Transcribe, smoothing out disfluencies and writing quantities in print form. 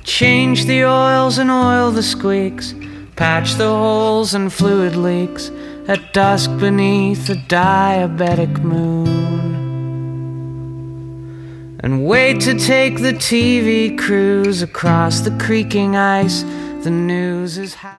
Change the oils and oil the squeaks, patch the holes and fluid leaks at dusk beneath the diabetic moon. And wait to take the TV cruise across the creaking ice. The news is